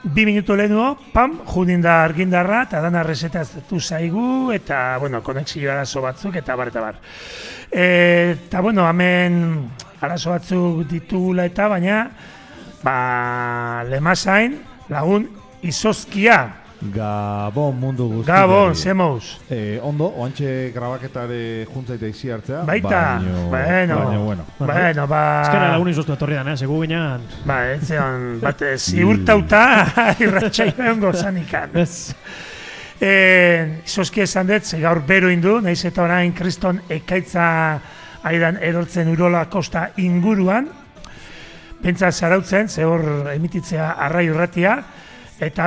2 minutu lehenuo, pam, judin da argindarra, eta dana resetatu zaigu, eta, konexio arazo batzuk, eta bar, eta bar. Eta, hemen arazo batzuk ditugula eta, baina, lemazain, lagun izozkia. Gabon mundu guzti. Gabon, zemouz. Ondo, oantxe grabaketare juntzaita izi hartzea. Baita, bueno. Ezkera lagun izoztu etorri dan, segu ginean. Etzean, ziurtauta irratxaioen gozanikan. Izozki esan dut, gaur bero indu, nahiz eta orain kriston ekaitza aidan erortzen Urola Kosta inguruan. Pentsa zarautzen, hor emititzea arrai urratia. Eta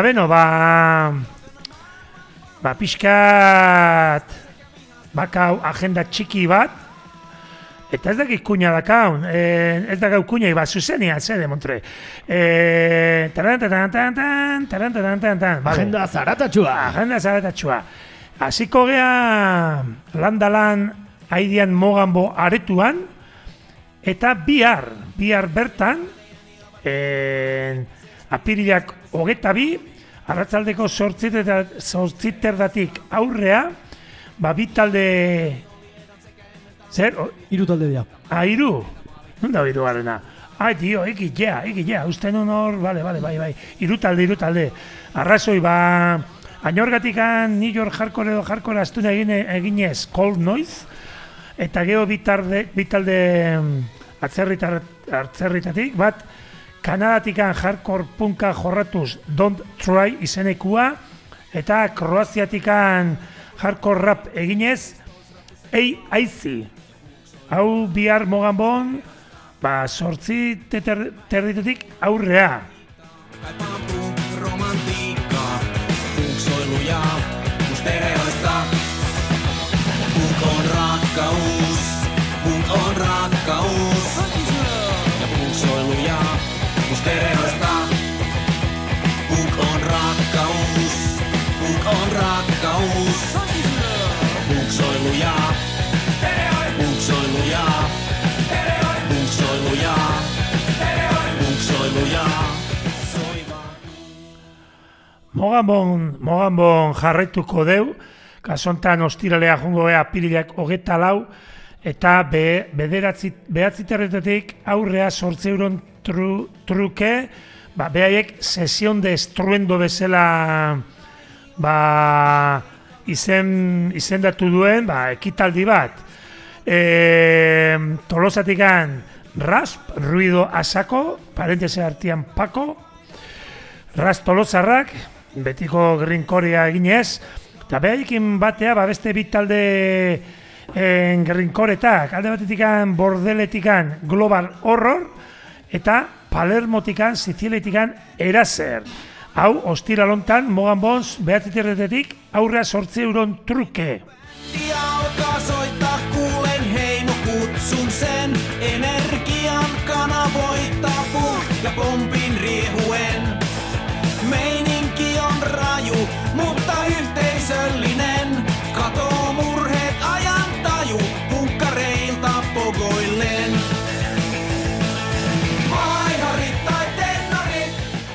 pixkat bakau agenda txiki bat, eta ez dakit kuña dakaun, ez dakau kuña iba zuzenia, zede, Montre. Agenda zaratatxua. Agenda zaratatxua. Hasiko gea landalan aidian moganbo aretuan, eta bihar bertan, apirilak 22, arratzaldeko 8:00 aurrea, bi talde... Zer? 3 talde dira. Hiru? Non da hiru garena? Tio, egilea, uste nun hor, bai. 3 talde. Arrazoi, añorgatikan New York hardcore edo hardcore astuna eginez Cold Noise, eta geho bi talde atzerritatik, bat, Kanadatikan hardcore punka jorratuz Don't Try izenekua, eta Kroaziatikan hardcore rap eginez AIC. Hau bihar moganbon, 8:30 aurrea. Romantiikka, punksoiluja, mustereoista. Punk on rakkaus, ja punksoiluja. Mustereoista. Punk on rakkaus. Punksoiluja. Moganbon jarraituko deu, kasontan ostiralea jungo gea apirilak 24, eta behatziterretatik aurrea 8 euron truke, behaiek sesion de estruendo bezala izendatu duen ekitaldi bat. Tolosatikan Rasp, ruido asako, parentese artian Pako, Rasp Tolosarrak, betiko grinkoria eginez, eta behaiekin batea, beste bi talde grinkoretak, alde batetikan Bordeletikan Global Horror, eta Palermotikan, Siziletikan Eraser. Hau, ostiralontan, moganbons, behatziterretetik, aurrea 8 euron truke. Ja alkaa soittaa, kuulen heimo, kutsun sen. Energian kanavoittaa punk ja pompin riehuen. Meininki on raju, mutta yhteisöllinen. Katoo murheet, ajan taju, punkkareilta pogoilleen. Maiharit tai tennarit,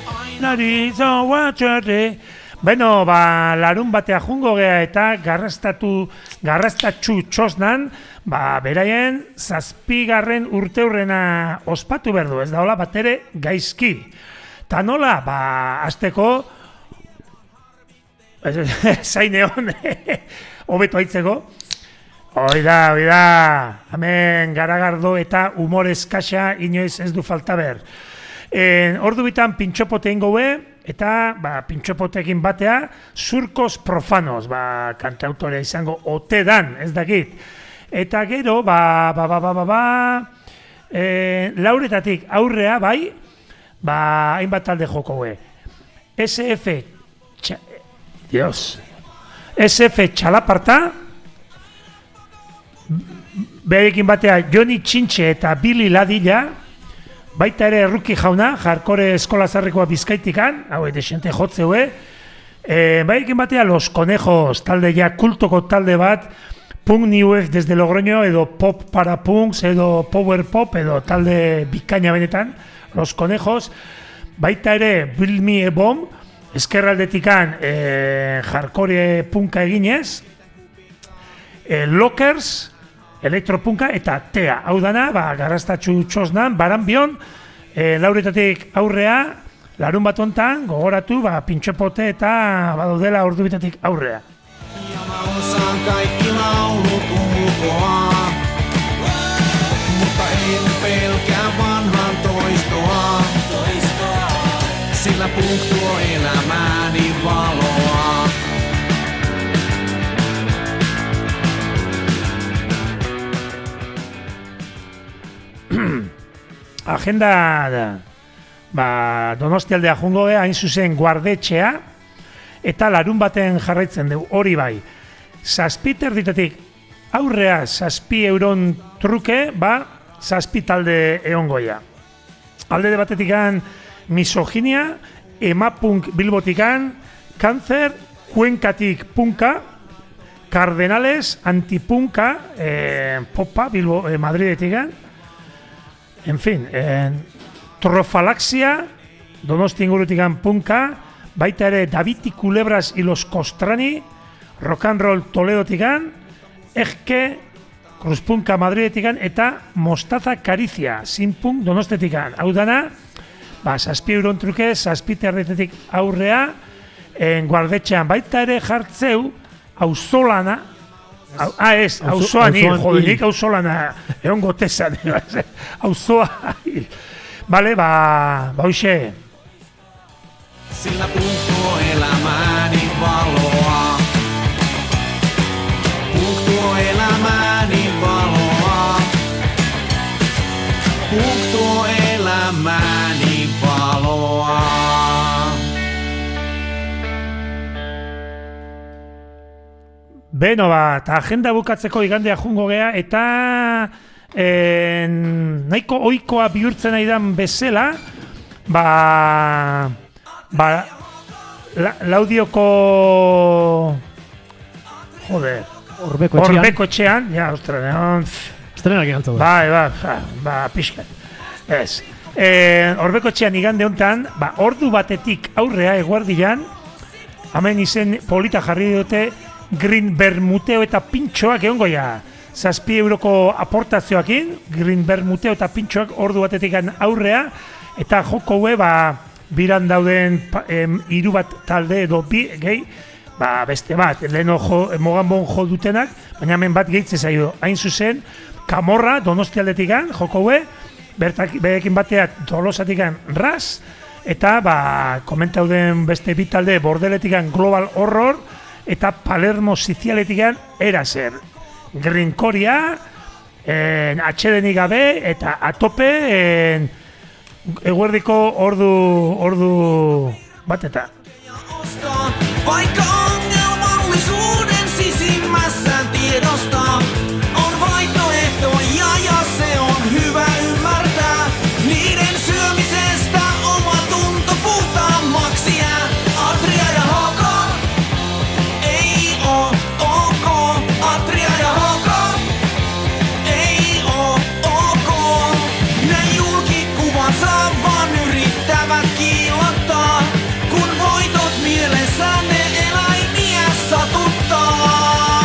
larun batea jungo gea eta garrastatxu txosnan, beraien 7. urteurrena ospatu berdu, ez da hola batere gaizki. Ta nola, azteko, zaine hon, hobeto haitzeko, oida, hemen garagardo eta humor eskaxa inoiz ez du falta ber. Ordu bitan pintxopote ingoe, eta pintxopotekin batea, Surcos Profanos, kantautore izango ote dan, ez dakit. Eta gero, lauretatik aurrea, hainbat talde jokoe. SF Txalaparta, berekin batea Joni Txintxe eta Billy Ladilla, baita ere Ruki jauna, jarkore eskola zarrekoa Bizkaitikan, hau desente jotzeue, berekin batea Los Conejos, talde ja kultoko talde bat, punk new wave desde Logroño, edo pop para punks, edo power pop, edo talde bikaina benetan, Los Conejos, baita ere Build Me a Bomb, eskerraldetikan hardcore punka eginez, Lockers, elektropunka eta Tea. Hau dana, garrastatxu txosnan, baranbion, lauretatik aurrea, larun bat hontan, gogoratu, pintxopote eta badaudela ordu bitatik aurrea. Ja mä osaan kaikki laulut ulkoa, mutta en pelkää vanhan toistoa. Sillä punk tuo elämääni valoa. Agenda Donostialdea jungo gea, hain zuzen guardetxea, eta larun baten jarraitzen dugu, hori bai. 7 erditatik aurrea 7 euron truke, 7 talde egongoia. Alde batetikan misoginia, emapunk bilbotikan, kanzer, kuenkatik punka, Cardenales, antipunka, popa, Bilbo, Madridetikan, en fin, Trofalaxia, Donosti ingurutikan punka, baita ere Daviti Culebras y los Costrani, Rock and Roll Toledotikan, Ejke, Cruzpunka Madridetikan, eta Mostaza Caricia, Sinpunk Donostetikan. Hau dana, 7 euron truke, 7 erretetik aurrea, guardetxean baita ere jartzeu, auzolana, auzoan hil, jodenik auzolana, egon gotezan, auzoa hil. Bale, hoxe. Sillä punk tuo elämääni valoa. Punk tuo elämääni valoa. Punk tuo elämääni valoa. Beno eta agenda bukatzeko igandea jungo gea, eta nahiko ohikoa bihurtzen aidan bezala, Laudioko Orbeko etxean, ja, estrenak inaltza da. Pixkat. Ez. Orbeko etxean igande hontan, ordu batetik aurrea eguardian, hemen izen polita jarri dute Green Bermuteo eta pintxoak egongoia. 7 euroko aportazioakin, Green Bermuteo eta pintxoak ordu batetik aurrea, eta joko hue, biran dauden 3 bat talde edo bi gehi, beste bat, leheno moganbon jo dutenak, baina hemen bat gehitze zaio. Hain zuzen, Kamorra, Donostialdetikan, joko hue, berekin bateak Tolosatikan Ras, eta komentauden beste bi talde Bordeletikan Global Horror, eta Palermo Sicialetikan Eraser. Grinkoria, atxedenik gabe, eta atope, eguerdiko ordu bateta. Vaikka ongelmallisuuden sisimmässä tiedostaa, on vaihtoehtoja ja se on hyvä ymmärtää. Niiden syömisestä oma tunto puhtaammaksi jää. Atria ja HK ei oo ok. Atria ja HK ei oo ok. Ne julkikuvansa vaan yrittävät kiillottaa, kun voitot mielessä ne eläimiä satuttaa.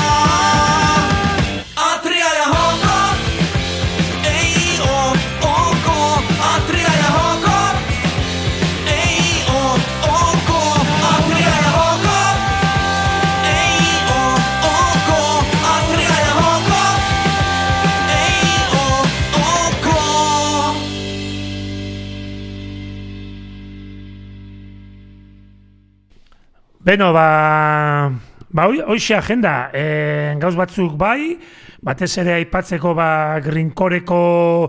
Atria ja HK ei oo ok. Atria ja HK ei oo ok. Atria ja HK ei oo ok. Atria ja HK ei oo ok. Beno, hoxe agenda, gauz batzuk batez ere aipatzeko Grinkoreko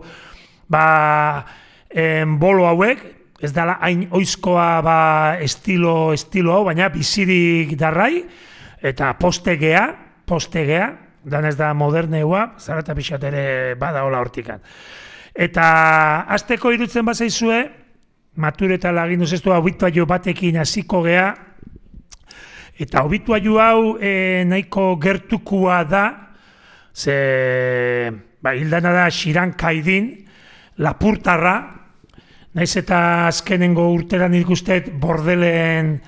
bolo hauek, ez dala hain oizkoa estilo hau, baina bizirik darrai, eta postegea, dan ez da moderneua, zarata pixat ere bada hola hortikan. Eta azteko irutzen bazaizue, matureta lagin duzestu obituaio batekin hasiko gea, eta obituaio hau nahiko gertukua da, ze hildana da Xiran Kaidin, Lapurtarra, naiz eta azkenengo urteran ikustet Bordelen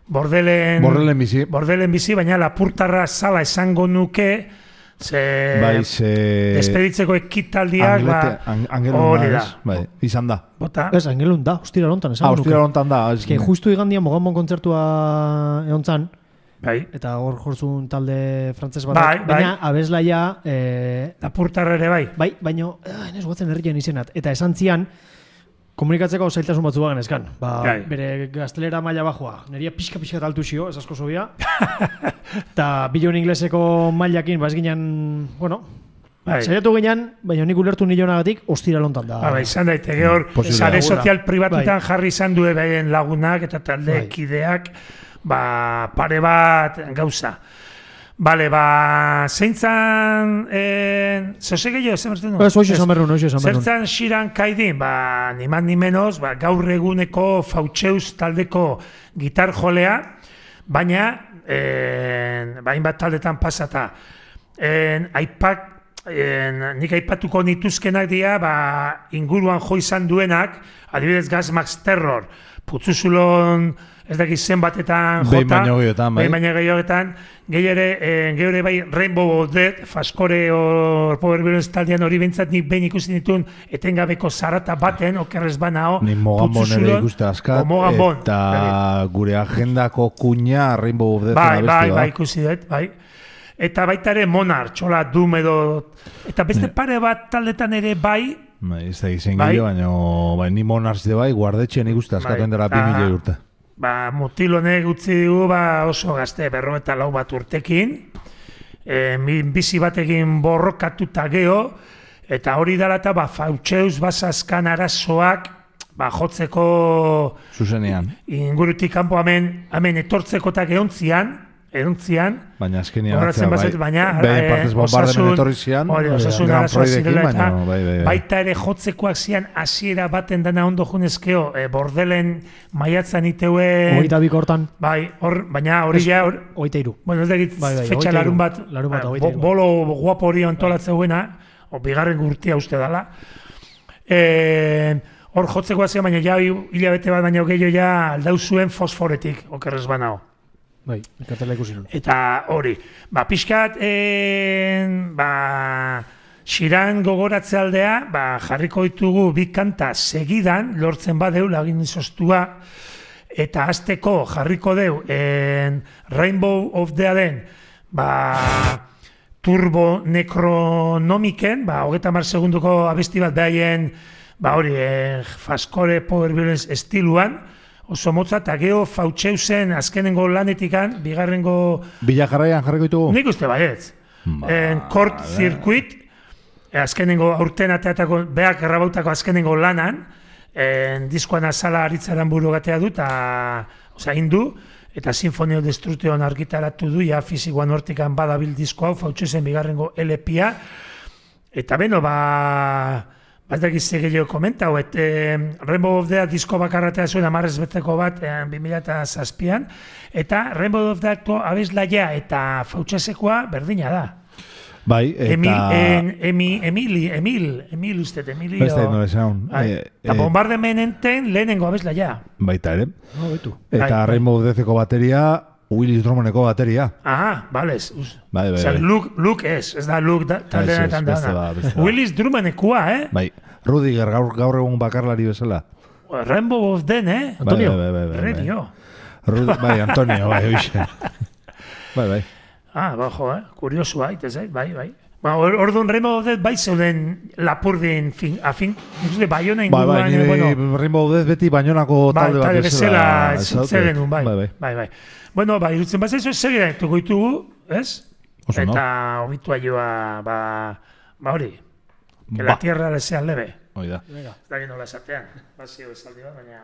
bizi, baina lapurtarra zala esango nuke, despeditzeko ekitaldiak, hori da. Izan da. Ez, Angelun da, hostira lontan esango nuke. Hostira lontan da. Justu igandian Mogamon kontzertua egon zan, eta hor jorzun talde frantses bat, baina abeslaia... lapurtarra ere bai. Bai, baina, ez guatzen herrien izenat, eta esan zian, komunikatzeko zailtasun batzu bagan eskan. Bere gaztelera maila bajoa. Neria pixka altu xio, ez asko zobia. Eta bilion ingleseko mailakin, ez ginen, saiatu ginen, baina nik ulertu nilonagatik, ostira lontan da. Izan daiteke hor, sare sozial pribatutan jarri izan du behin lagunak eta talde kideak, pare bat gauza. Bale, zeintzan... Zose gehiago, zemertzen du? Zertzan xiran kaidin, ni man ni menos, gaur eguneko Fautxeus taldeko gitar jolea, baina, hainbat taldetan pasata. Nik aipatuko nituzkenak dira, inguruan jo izan duenak, adibidez Gas Max Terror, Putzuzulon, ez dakit zenbatetan jota, behin baino gehiogetan, gehiore bai Rainbow of Death, Faskore o Power Violence taldean hori bintzat nik behin ikusi ditun etengabeko zarata baten, okerrez banao, ni Mogambon ere ikuste askat, eta gure agendako kuña Rainbow of Death bai, ikusi dut, bai. Eta baita ere Monarch, hola Doom edo, eta beste pare bat taldetan ere bai, ez da izen gehiago, baina ni Monarch de bai, guardetxean ikuste askatu endara 2000 urte. Mutil honek utzi du oso gazte 54 bat urtekin, bizi batekin borrokatuta geho, eta hori dela eta Fautxeus bazazkan arazoak jotzeko zuzenean. Ingurutik kanpo hemen etortzekotak egontzian, baina azkenean partez bombardemen etorri zian, osasun arazoa zirela eta baita ere jotzekoak zian hasiera baten dana ondo junezkeo, Bordelen maiatzan iteue 22 hortan, baina hori ja 23. Bueno, ez dakit fetxa larun bat bolo guapo hori antolatzeuena, bigarren urtia uste dala. Hor jotzekoak zian, baina ja hilabete bat baina gehiago ja aldau zuen fosforetik, okerrez banao. Ikartela ikusi nun. Eta hori, pixkat, xiran gogoratze aldea, jarriko ditugu bi kanta segidan, lortzen badeu, lagin izostua, eta azteko jarriko deu, Rainbow of Deaden, Turbo Necronomiken, 30 segunduko abesti bat behaien, hori, Faskore Power Violence estiluan, oso motza, eta geho Fautxeusen azkenengo lanetikan, bigarrengo... Bilajarraian jarriko ditugu? Nik uste baietz. Court Circuit, azkenengo aurten ateatako, beak errabautako azkenengo lanan, diskoan azala aritzaran buru gatea du, eta indu, eta Sinfonio Destructeon argitaratu du, ja fizikoan hortikan badabil disko hau, Fautxeusen bigarrengo LP-a, eta beno, Batak izte gehiago komentau, Rainbow of Death disko bakarratea zuen 10 beteko bat 2007an, eta Rainbow of Deathko abeslaia eta Fautxesekoa berdina da. Bai, eta... Emil usted, Emilio... Beste no esan. Eta bombardementen lehenengo abeslaia. Baita ere. Eta Rainbow of Deatheko bateria... Willis Drummondeko bateria. Bale. Bai. Luke ez da Luke taldenetan dana. Willis Drummondekua, Bai. Rudiger gaur egun bakarlari bezala. Rainbow of Den, Antonio. Bai. Redio. Bai, Antonio, bai, oixe. Bai. Jo, kuriosua, itezait, bai. Orduan Rainbow of Death bai zeuden lapurdin afin, ikuste Baiona inguruan. Rainbow of Death beti Baionako talde bat bezala. Zer genuen, bai. Bueno, irutzen bat ez segira etuko ditugu, ez? Eta obitua joa, hori, que la tierra le sea leve. Oida. Ez da gino la esatean, zio esaldi bat, baina...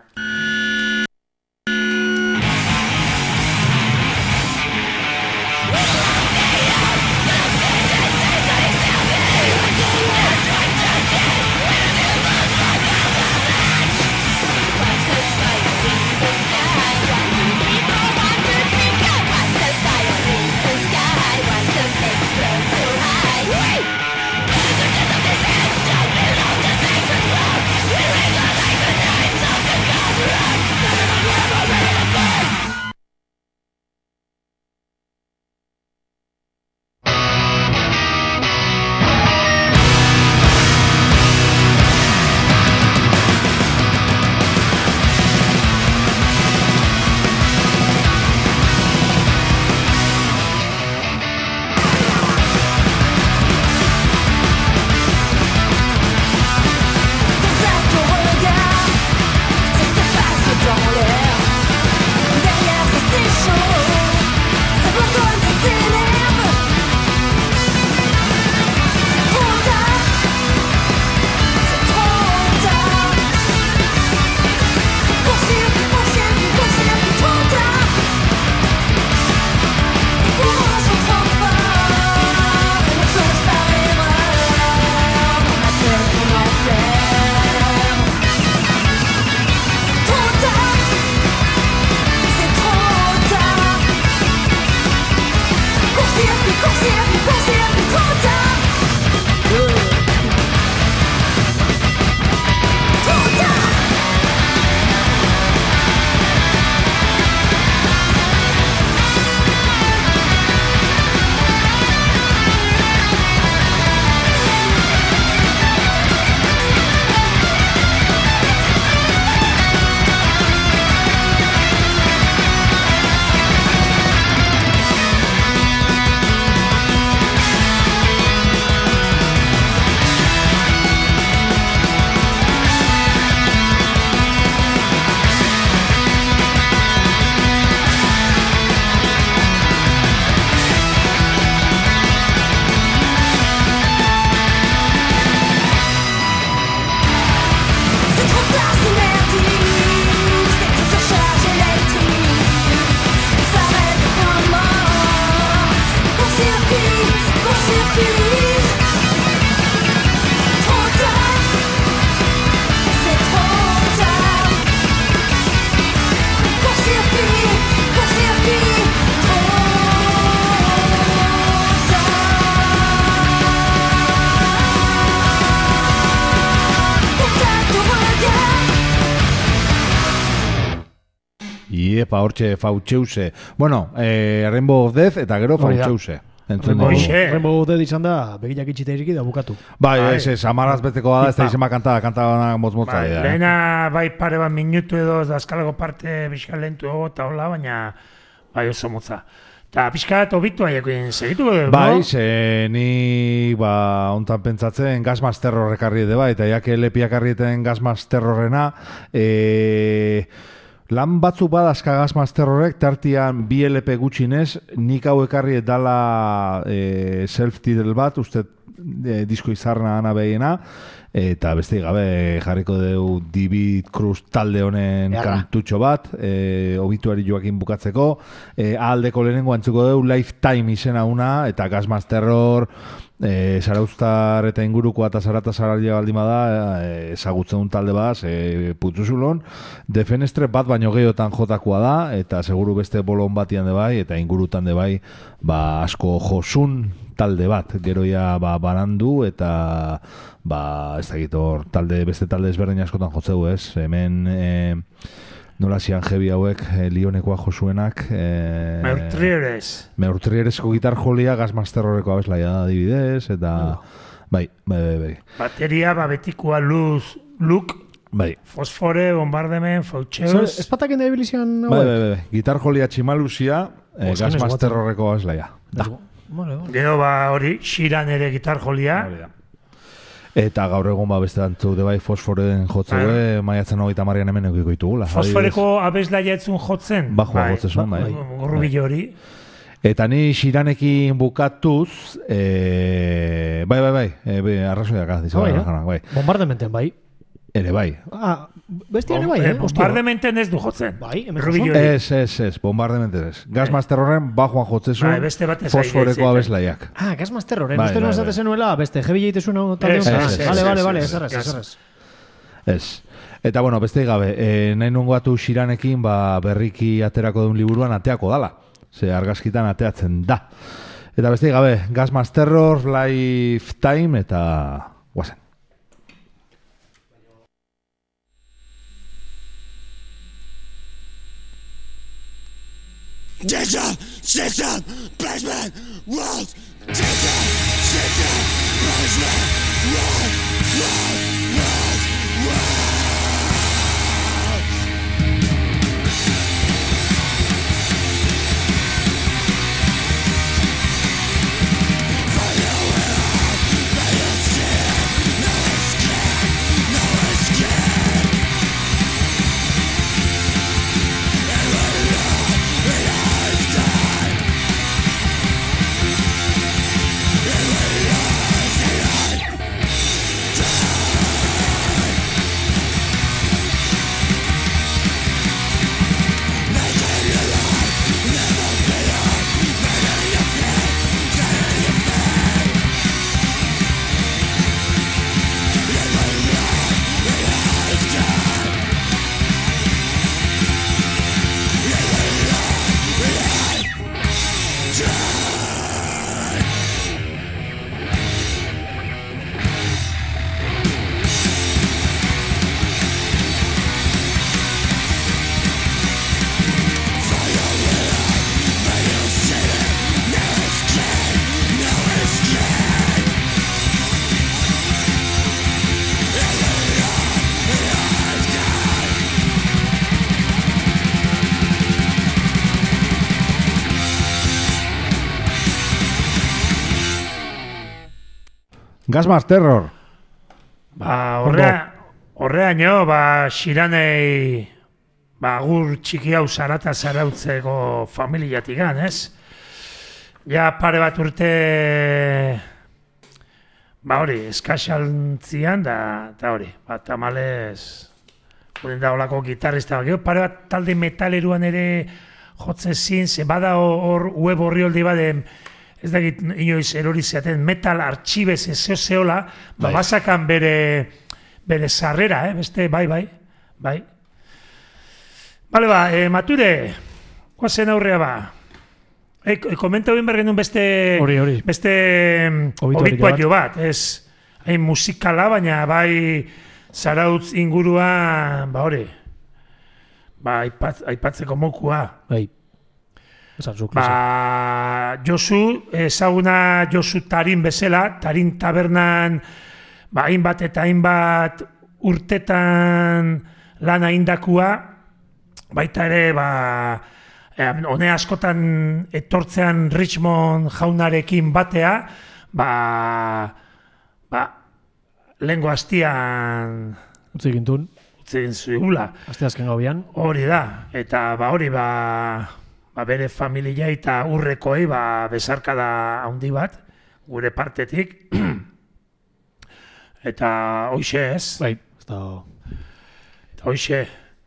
Epa, hortxe Fautxeuse. Bueno, Rainbow of Death eta gero Fautxeuse. Rainbow of Death izan da, begiak itxita iriki da bukatu. Bai, ez, amaraz beteko da, ez da izema kanta motz-motza. Lehena, bai pare bat minutu edo, daskalego parte bizka lentu eta hola, baina bai oso motza. Eta pixkat obitu aiekoin segituko dugu, bai, ze ni ontan pentsatzen Gasmas Terror ekarri edo bai, eta jake lepiak arrieten Gasmas Terrorrena, lan batzuk badazka Gasmas Terrorek, tartian bi LP gutxinez, nik hau ekarri edala self-title bat, uste disko izarna ana behiena, eta beste gabe jarriko dugu David Cruz talde honen kantutxo bat, obituari joakin bukatzeko, ahaldeko lehenengo antzuko dugu Lifetime izena una, eta Gasmas Terror, Zarauztar eta ingurukoa eta Zarata Zaralia baldima da, ezagutzen duen talde bat, putzuzulon, Defenestre bat baino gehiotan jotakoa da, eta seguru beste bolon batian de bai, eta ingurutan de bai, asko josun talde bat, geroia barandu, eta ez dakit hor, beste talde ezberdin askotan jotzeu ez, hemen nola zian jebi hauek, Lionekoa josuenak, Meurtrieresko gitar jolia, Gasmas Terroreko abeslaia da adibidez, eta bai. Bateria, betikoa Luk, bai. Fosfore, Bombardemen, Fautxeus. Ez pataken da ibilizian hauek? Bai. Gitar jolia Tximaluzia, Gasmas Terroreko abeslaia. Gero hori, Xiran ere gitar jolia. Eta gaur egun beste dantzuk de bai Fosforen jotzue, maiatzen 30 hemen eukiko ditugula. Fosforeko abeslaia etzun jotzen? Bajoa jotzezun, bai. Urrubillo hori. Eta ni Xiranekin bukatuz, bai, arrazoiak dizela. Bombardementen, bai. Ere bai. Beste ere bai, Bombardementen ez du jotzen. Bai, ez, Bombardementen ez. Gasmas Terrorren bajoan jotzezu Fosforeko abeslaiak. Gasmas Terrorren. Uste nuen zatezen nuela, beste jebi jeitezun Vale, ez. Ez. Eta bueno, beste gabe, nahi nungo atu Xiranekin berriki aterako duen liburuan ateako dala. Ze argazkitan ateatzen da. Eta beste gabe, Gasmas Terror, Lifetime eta guazen. Jason, system, basement, walls. Jason, system, basement, walls. Gasmas Terror. Horreaino, Xiranei agur txiki hau Zarata Zarautzeko familiatik ez? Ja pare bat urte eskaxaltzian da hori, tamalez guden da holako gitarrista pare bat talde metaleruan ere jotzen zin, ze bada hor web horri holdi baden ez dakit inoiz erori zeaten metal artxibez zeola, basakan bere sarrera, beste, bai. Bale, Mature, guazen aurrea komenta hori bergen duen beste obituatio bat, ez hain musikala, baina bai Zarautz inguruan, aipatzeko mokua. Bai. Esatzuk. Josu, ezaguna Josu Tarin bezala, Tarin tabernan hainbat eta hainbat urtetan lan aindakua, baita ere, hone askotan etortzean Richmond jaunarekin batea, lehengo hastian Utzi gintun. Utzegin zuela. Aste azken gauean. Hori da, eta hori bere familia eta urrekoei besarkada handi bat, gure partetik. Eta hoxe ez. Bai, ez da... Eta hoxe.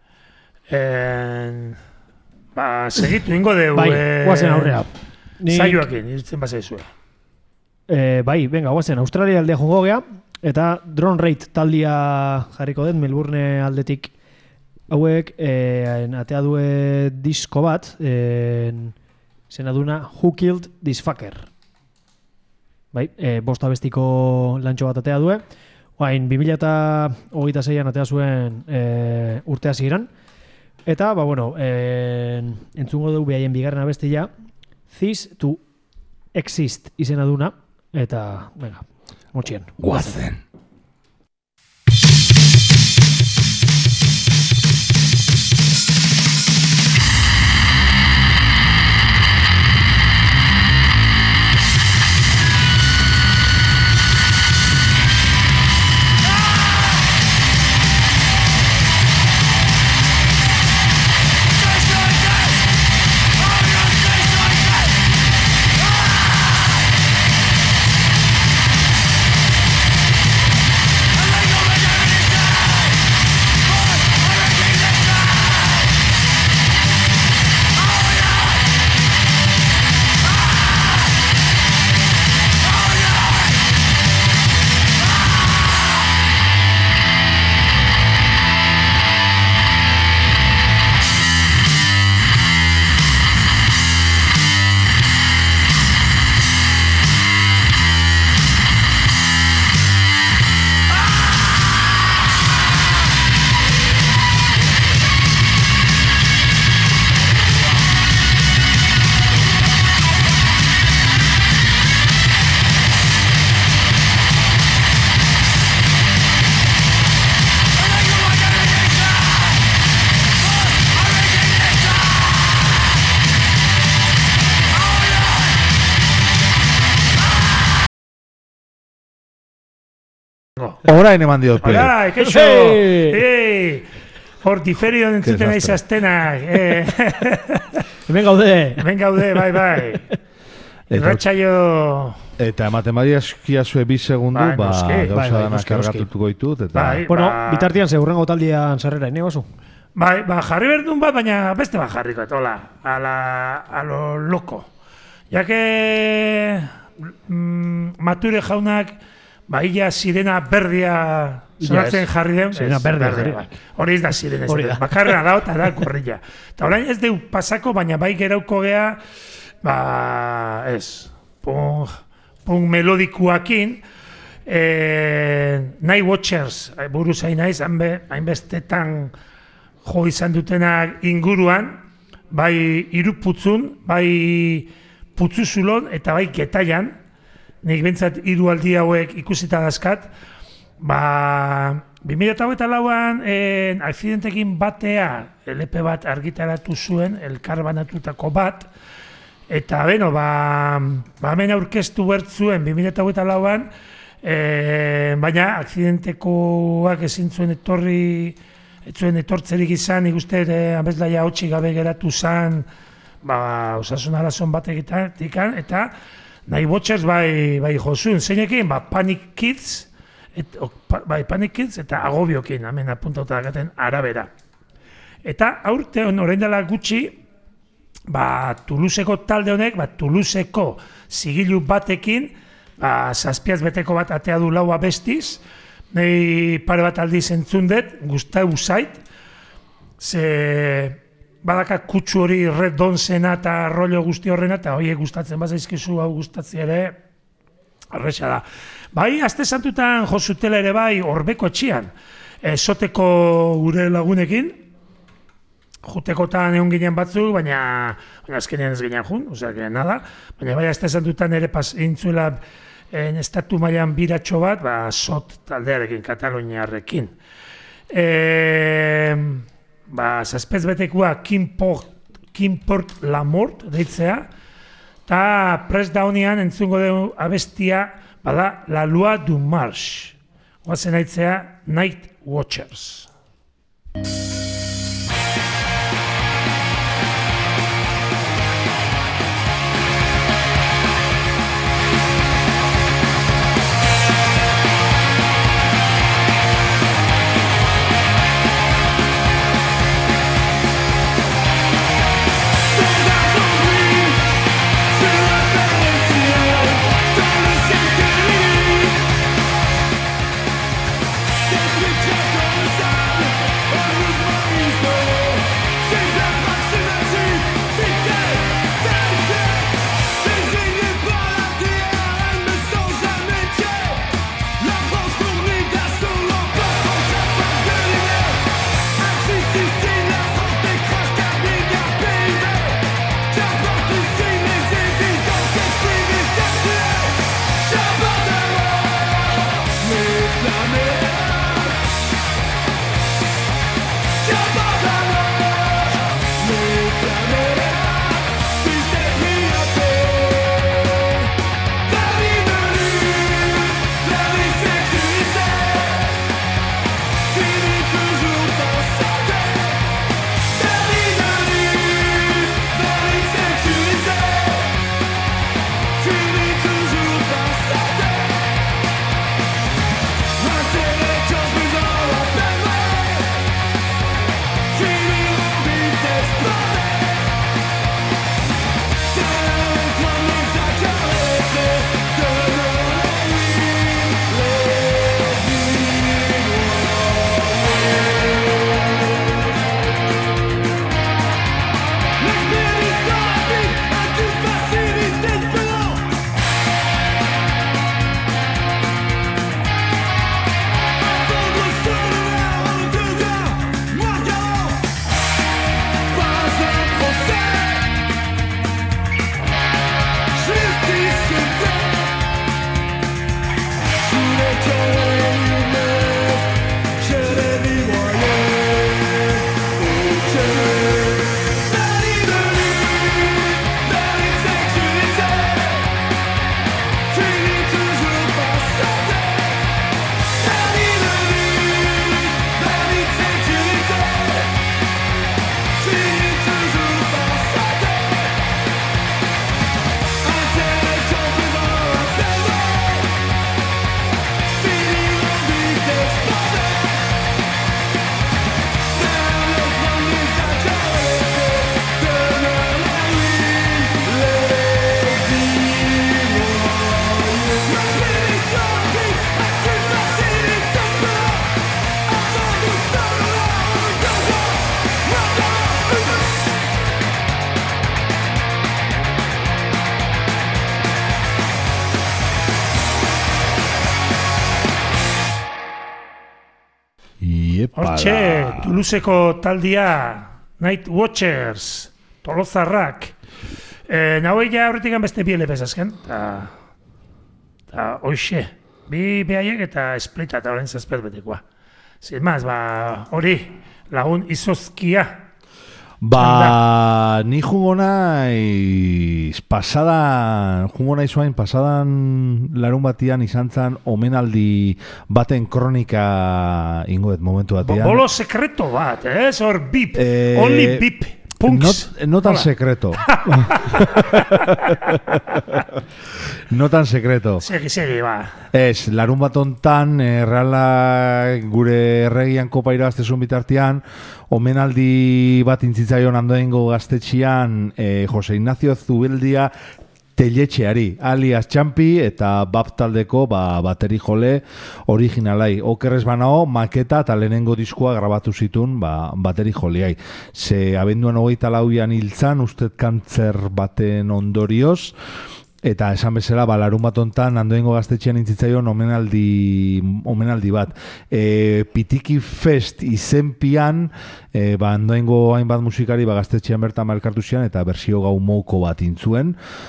Segitu ingo deu. Bai, guazen aurrea. Zaioakin, irtzen bazaizue. Bai, venga, guazen, Australia aldea jongo gea, eta Drone Raid taldia jarriko den, Melbourne aldetik hauek atea due disko bat, zena duna Who Killed This Fucker. Bai, bosta bestiko lantxo bat atea due. Oain, 2026an atea zuen urtea ziren. Eta, entzungo dugu behaien bigarren abestia, Cease to Exist izena duna. Eta, venga, motxien. Guazen. Orain eman diot, Hola, keixo! Hor diferio entzuten aiz aztenak. Hemen gaude! Hemen gaude, bai. Ratxaio... Eta ematen badia eskiazue 2 segundu, gauza danak kargatutuko ditut, eta... Bueno, bitartian hurrengo taldian sarrera, ine basu? Bai, jarri berdun bat, baina beste bat jarriko, etola, a lo loko. Ya que Mature jaunak ia sirena berdia sonatzen jarri den. Sirena berdia. Hori ez da sirena, bakarra da eta da korrilla. Eta orain ez deu pasako, baina bai gerauko gea, punk melodikuakin, Night Watchers buruz hain naiz, hainbestetan jo izan dutenak inguruan, bai Iruputzun, bai Putzuzulon eta bai Getaian, nik bentsat 3 aldi hauek ikusita dazkat, 2008an akzidentekin batea LP bat argitaratu zuen, elkarbanatutako bat, eta hemen aurkeztu bertzuen 2008an, baina akzidentekoak ezin zuen etortzerik izan, ikuste abeslaia hotxik gabe geratu zen, osasun arazon batekitan, eta Night Watchers bai jozun, zeinekin, Panic Kids eta Agobiokin, hemen apuntauta dakaten arabera. Eta aurten orain dela gutxi, Toulouseko talde honek, Toulouseko zigilu batekin, 7 beteko bat atea du 4 abestiz, nahi pare bat aldiz entzundet, gustau zait, ze badaka kutsu hori Red Donsena eta rollo guzti horrena, eta horiek gustatzen bazaizkizu hau gustatzi ere, arresa da. Bai, aste santutan jozutela ere bai Orbeko etxian, esoteko gure lagunekin, jutekotan egon ginen batzuk, baina azkenean ez ginen jun, osea, que nada, baina bai azte esan dutan ere intzuela estatu mailan biratxo bat, SOT taldearekin, Kataluniarrekin. Zazpez betekua Kimport Lamort deitzea, eta press downean entzungo dugu abestia, bada La Loi du Marche, guazen aitzea Night Watchers. Hortxe, Toulouseko taldia, Night Watchers, Tolozarrak. Nahuei ja horretik beste bi LPs azken, eta hoxe, bi behaiek eta Splita eta horren zazpez betekoa. Zin maz, hori, lagun izozkia. Ni jungo naiz pasadan larun batian izan zen omenaldi baten kronika ingoet momentu batean. Bolo sekreto bat, hor bip, only bip, punks. No tan secreto. No tan secreto. Segi, ba. Ez, larun bat ontan, Reala gure erregian kopa irabaztezun bitartean, omenaldi bat intzitzaion andoengo gaztetxian Jose Ignacio Zubeldia Telletxeari, alias Txampi eta Bab taldeko bateri jole originalai. Okerrez banao, maketa eta lehenengo diskoa grabatu zitun bateri joleai. Ze abenduan 24an hiltzan, ustez kantzer baten ondorioz, Eta esan bezala, larun bat ontan, Andoaingo gaztetxean intzitzaion omenaldi bat. Pitiki Fest izenpian, Andoaingo hainbat musikari gaztetxean bertan elkartu zian, eta bersio gau mouko bat intzuen.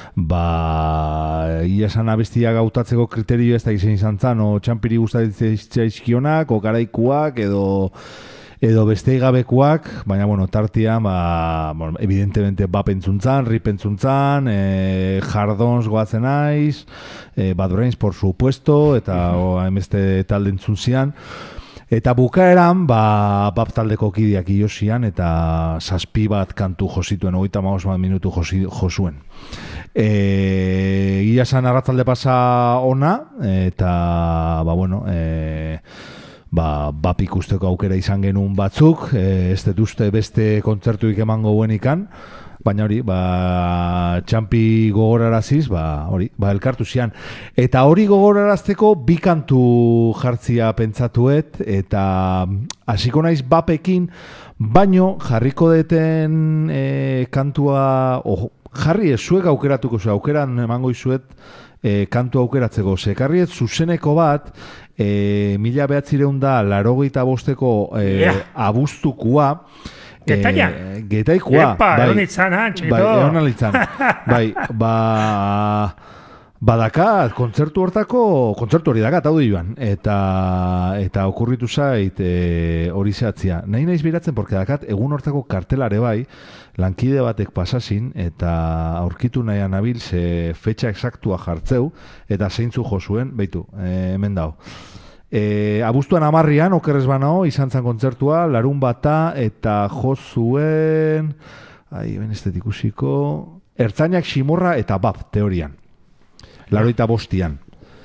Ia esan abestia gautatzeko kriterio ez da izan zan, o txampiri gustatzea o garaikuak, edo beste gabekoak, baina, tartian, evidentemente, bap entzuntzan, rip entzuntzan, jardons goatzen naiz, Bad Brains, por supuesto, eta hainbeste talde entzunzian. Eta bukaeran, bap taldeko kideak iosian, eta 7 bat kantu josituen, 35 minutu josuen. Ia esan arratzalde pasa ona, eta, bap ikusteko aukera izan genuen batzuk, ez dut uste beste kontzertuik emango buenikan, baina hori, txampi gogoraraziz, elkartu zian. Eta hori gogorarazteko 2 kantu jartzia pentsatuet, eta hasiko naiz bapekin, baino jarriko deten kantua, jarri ez zuek aukeratuko zu, aukeran emango izuet kantu aukeratzeko. Sekarriet zuzeneko bat, 1985ko abuztukua, Getaikua. Epa, egon itzan, txikito. Egon alitzan. Badakat, kontzertu hori dakat, hau joan. Eta okurritu zait hori zehatzia. Nahi naiz biratzen, porque dakat, egun hortako kartelare bai, lankide batek pasasin, eta aurkitu nahian nabil, ze fetxa exactua jartzeu, eta zeintzu josuen, beitu, hemen dau. Abuztuan 10an, okerrez banao, izan zan kontzertua, larun bata, eta jozuen, ben estetikuziko, ertzainak ximorra eta bap, teorian. 85an.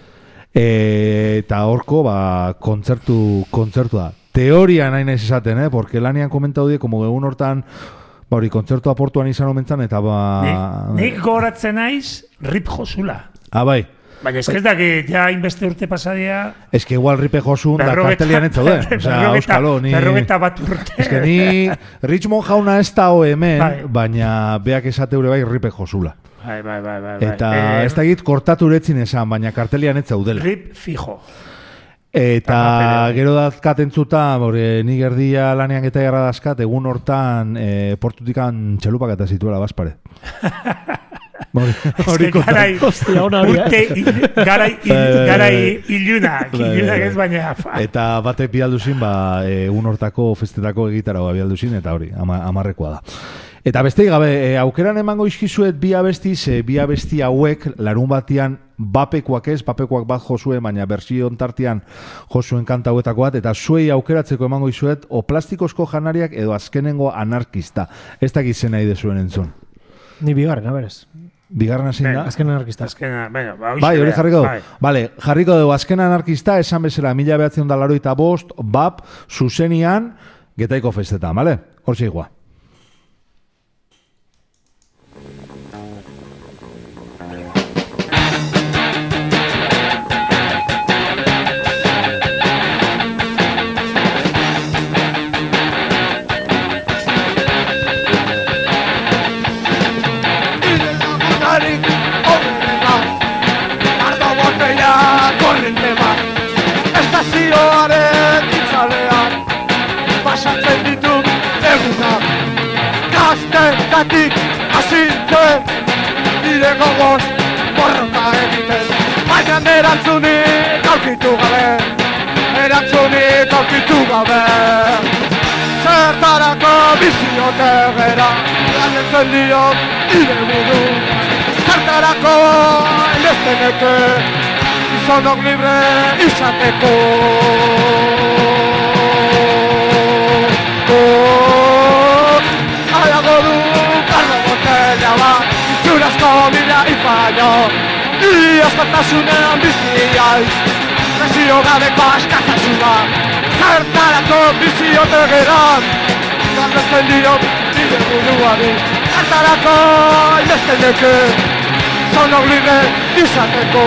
Eta horko, kontzertu da. Teorian nahi naiz esaten, porque lanian komentau die, como egun hortan, kontzertu aportuan izan omentzan, eta Nik gogoratzen naiz, rip josula. Bai. Baina ez da, ja inbeste urte pasadia... Ez que igual ripe josun da kartelian ez zauden. Berrogeta bat urte. Ez que ni Richmond jauna ez da hemen, baina beak esate ure bai ripe josula. Bai. Eta ez da egit kortatu uretzin esan, baina kartelian ez zaudela. Rip fijo. Eta gero dazkat entzuta, nik erdia lanean eta garra dazkat, egun hortan portutikan txalupak eta zituela bazpare. Garai ilunak ez baina. Eta batek bialduzin, egun hortako festetako egitara bialduzin, eta hori, amarrekoa da. Eta beste gabe, aukeran emango izkizuet bi abesti hauek larun batian bapekoak bat josuen, baina bersio ontartian josuen kanta hauetako bat, eta zuei aukeratzeko emango izuet o plastikozko janariak edo azkenengo anarkista. Ez dakit zen nahi dezuen entzun. Ni bigarren, aberez. Bigarren zein da? Azken anarkista. Bai, hori jarriko dugu. Bale, jarriko dugu azken anarkista, esan bezala 1985, bap, zuzenian, Getaiko festetan, bale? Hortxe igua. Estazioaren itzalean pasatzen ditut egunak gaztetatik azintzen nire gogoz borroka egiten baina erantzunik aurkitu gabe zertarako biziote gera galdetzen diot nire buru zertarako enbezteneke Zonok libre izateko Aiago du karro botella bat Itxurazko bila ipaino Ni askatasunean biziaiz Presio gabeko askatasuna Zertarako biziote geran Galdetzen diot nire buruari Zertarako inbezteneke Zonok libre izateko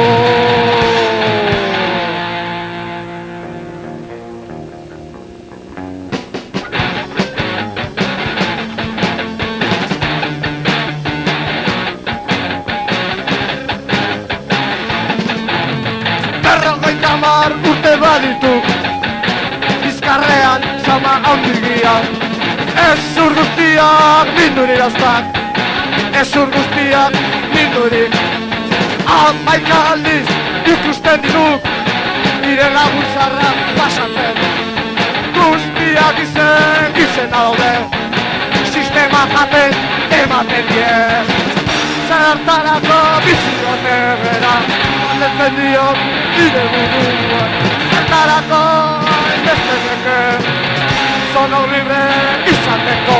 dituk bizkarrean sama handigia. Ez zur guztiak minduri dauzkat, ez zur guztiak minduri. Hamaika aldiz ikusten ditut nire lagun zarrak pasatzen. Guztiak izena daude, sistema jaten ematen die. Zertarako biziote bera, aldetzen diot nire buruan. Zertarako beste sono libre izateko.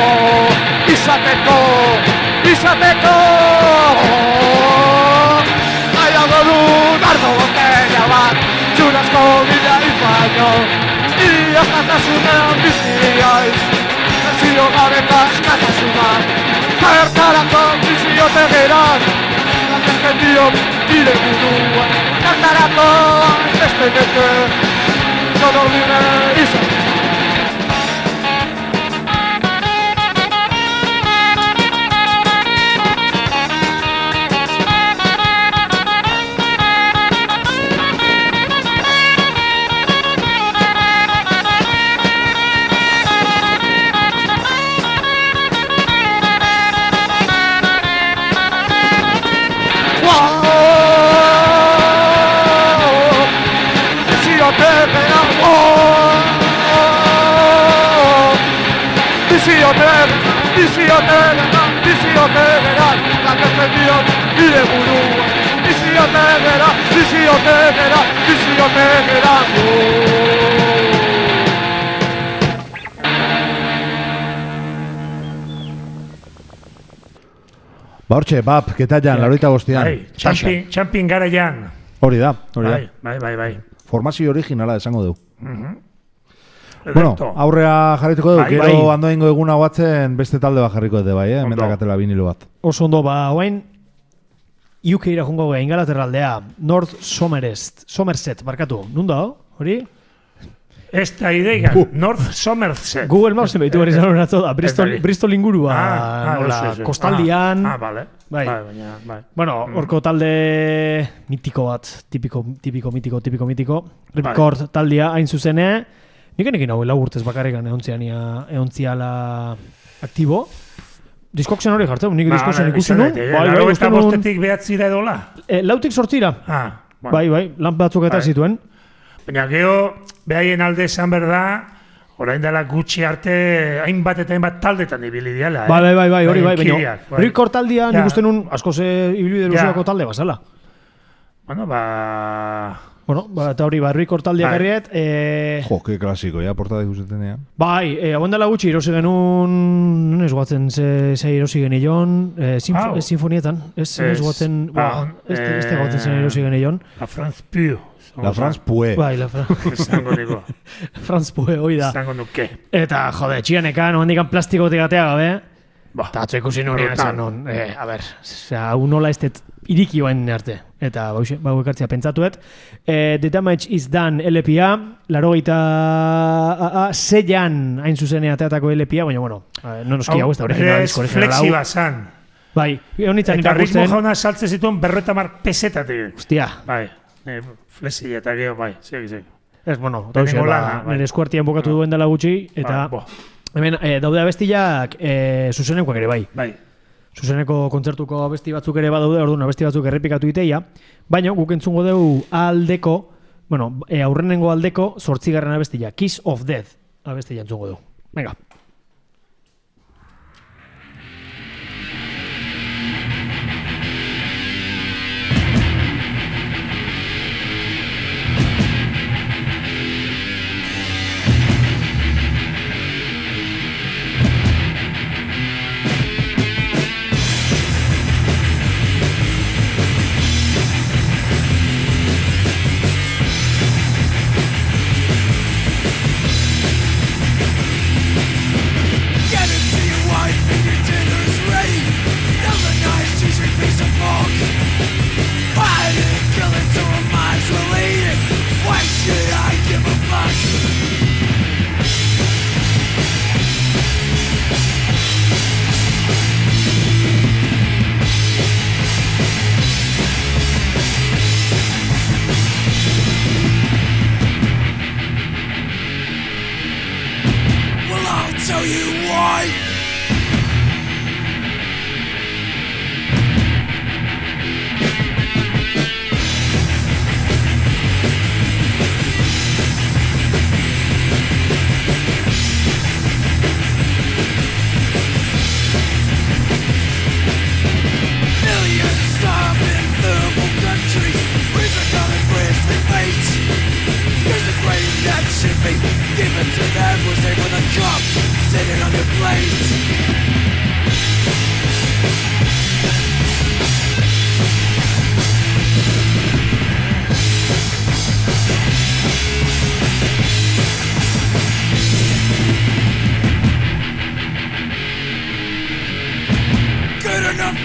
Nahiago dut ardo botella bat, txurazko bila ipaino. Iaztatasunean biziaiz, nazio gabeko askatasuna. Zertarako biziote geran, aldetzen diot nire buruan. Zertarako beste sono libre izateko. Biziote bera, laketzen diot nire burua. Biziote bera. Ba hortxe, bap, ketaian, laroita bostian. Txampin garaian. Hori da. Bai. Formazio originala esango dugu. Bueno, aurrea jarrituko dugu, gero andoengo eguna batzen beste talde bat jarriko dute bai, mendakatela vinilo bat. Oso ondo, oain UK-ira jungo gara, Ingalaterra aldea, North Somerset, barkatu, nunda hori? Ez da idea, North Somerset. Google Maps baitu hori zan horatzo da, Bristol ingurua, kostaldian. Bale. Bai. Bueno, horko talde mitiko bat, tipiko mitiko. Ripcord taldea hain zuzene. Nik enekin hau lau urtez bakarrikan eontziala aktibo. Diskoksen hori jartzen, nik diskoksen ikusi nun. Laro eta bostetik behatzira edola? Lautik sortzira. Bai, lan batzuk eta zituen. Baina geho, behaien alde esan berda, orain dela gutxi arte hainbat eta hainbat taldetan ibili diala. Bai, hori bai. Baina Ripcord taldea nik uste nun asko ze ibili deluziako talde bazala. Bueno, eta hori, Ripcord taldea garriet. Jo, que klasiko, portada ikusten ean. Bai, hauen dela gutxi erosi genuen, ez guatzen ze erosi genion, sinfonietan, ez guatzen, ez guatzen zen erosi genion. La France Pue. La France Pue. Bai, la France. Esango niko. France Pue, hoi da. Esango nuke. Eta, jode, txianekan, hondikan plastikotik atea gabe, eta atzo ikusi nuen esan non, a ber, unola ez det iriki oain arte, eta bau ekartzea pentsatuet. The Damage is Done LP-a, 86an hain zuzenea ateatako LP-a, baina, bueno, no noski hau ez da original disko original hau. Flexiba zan. Bai, honitzen irakusten. Eta ritmo jauna saltze zituen 50 pesetatik. Hostia. Bai, flexia eta geho, bai, segi. Ez, bueno, nire eskuartian bokatu duen dela gutxi, eta hemen daude abestiak zuzenekoak ere, bai. Zuzeneko kontzertuko abesti batzuk ere badaude, orduan abesti batzuk errepikatu iteia, baina guk entzungo dugu aldeko, bueno, aurrenengo aldeko 8. abestia, Kiss of Death abestia entzungo dugu. Venga.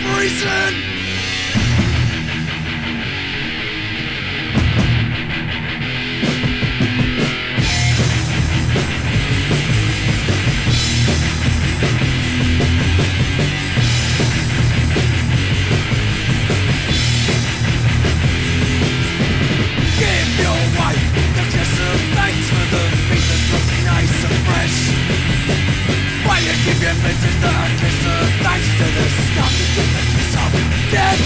reason. Give your wife the kiss of thanks for the meat that looks nice and fresh. Why you give your missus the kiss of thanks to the scum that give the kiss of death?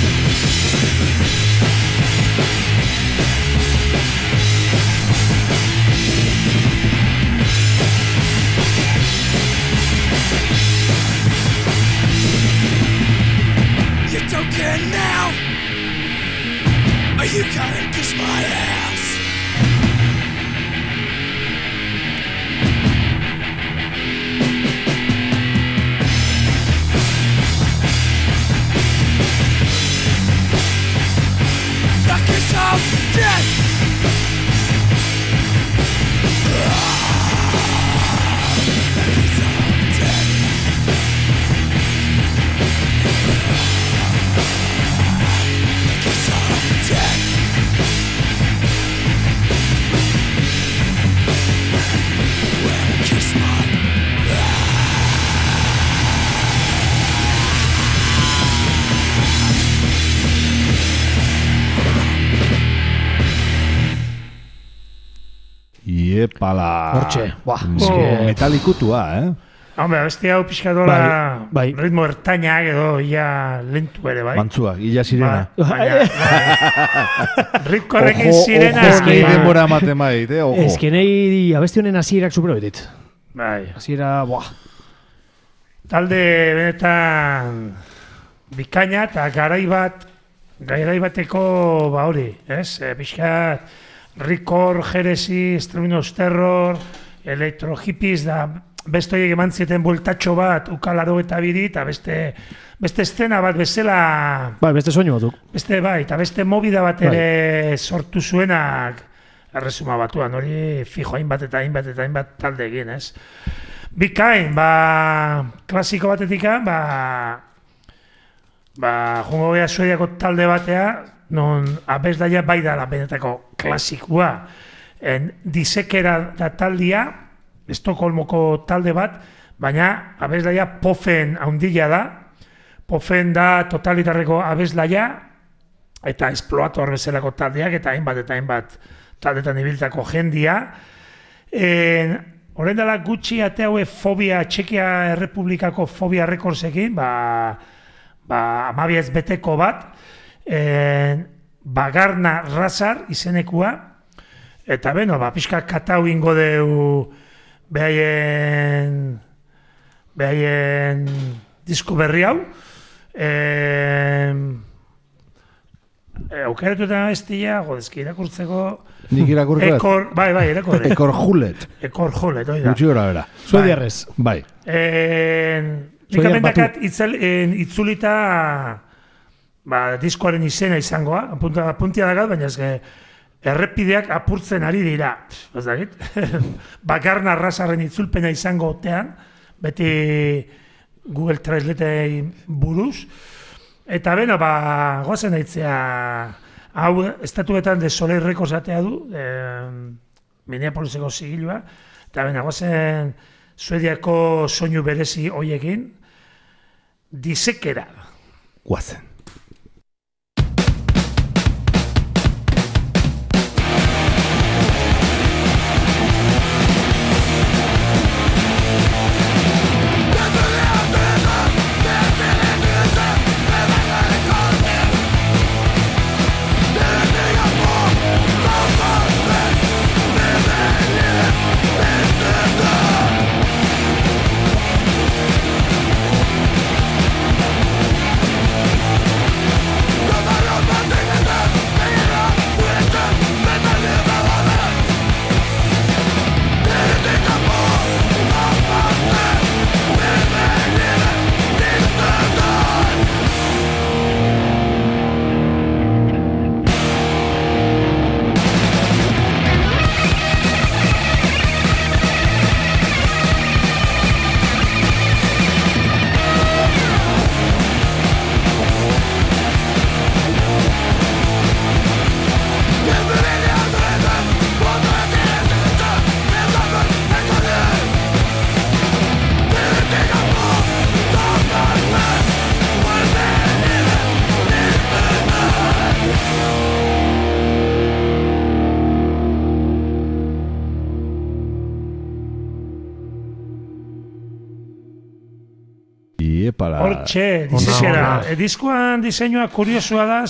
You don't care now. Are you gonna kiss my ass? The kiss of death. The kiss of death. The kiss of death. Well, kiss my Iepala. Hortxe, buah, Metalikutua, Hombre, abesti hau pixka dola Bai. ritmo ertainak edo ia lentu ere, bai? Mantzuak, illa sirena. Ripkorrekin Ojo, sirena. ojo, nahi denbora ematen bait, ojo. Ez que nahi abesti honen hasierak supero ditit. Bai. Hasiera, buah. Talde benetan bikaina eta garai bateko ba hori, ez? Pixkat Rikor, Jeresi, Exterminus Terror, Electro Hippies da beste horiek eman zieten bueltatxo bat ukalaro eta biri eta beste estena bat bezala Bai, beste soinu batuk. eta beste movida bat ere sortu zuenak erresuma batuan, hori fijo hainbat talde egin, ez? Bikain, klasiko batetikan, jungo geha Suediako talde batea, non abeslaia bai dala benetako klasikua. Disekera da taldia, Estokolmoko talde bat, baina abeslaia Pofen haundila da. Pofen da totalitarreko abeslaia, eta Exploator bezalako taldeak, eta hainbat taldetan ibiltako jendia. Horren dela gutxi ateaue Fobia, Txekia Errepublikako Fobia Rekordsekin, amabiez beteko bat, Bagarna Razar izenekua, eta beno, pixka katau ingo deu behaien disko berri hau. Aukeratu eta bestia, godezki irakurtzeko... Nik irakurret? Bai, irakurret. Ekor Julet. Ekor Julet, oida. Gutxi gora bera. Suediarrez. Bai. Nik amendakat itzulita diskoaren izena izangoa, apuntia dagat, baina errepideak apurtzen ari dira. Ez dakit? Bagarna Razarren itzulpena izango otean, beti Google Translate buruz. Eta beno, goazen aitzea, hau estatuetan de Soleil Records atea du, Minneapoliseko zigilua, eta beno, goazen Suediako soinu berezi hoiekin, Disekera. Guazen. para... Hortxe, diseñera. Diskoan diseinua kuriosua da,